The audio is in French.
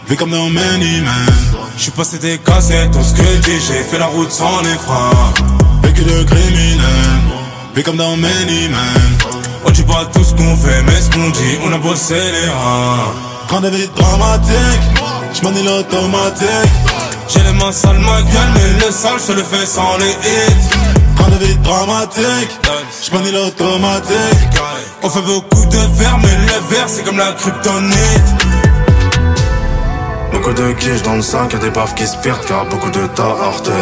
Vis comme dans Many Man. J'suis passé des cassettes, tout ce que dit, j'ai fait la route sans les freins. Vécu de criminel, vis comme dans Many Man. On dit pas tout ce qu'on fait, mais ce qu'on dit, on a bossé les reins. Train de vie dramatique, j'manie l'automatique. J'ai les mains sales, ma gueule, mais le sale, j'te le fais sans les hits. Train de vie dramatique, j'manie l'automatique. On fait beaucoup de verre, mais le verre c'est comme la kryptonite. Beaucoup de quiches dans le sac, y'a des baffes qui se perdent car beaucoup de tas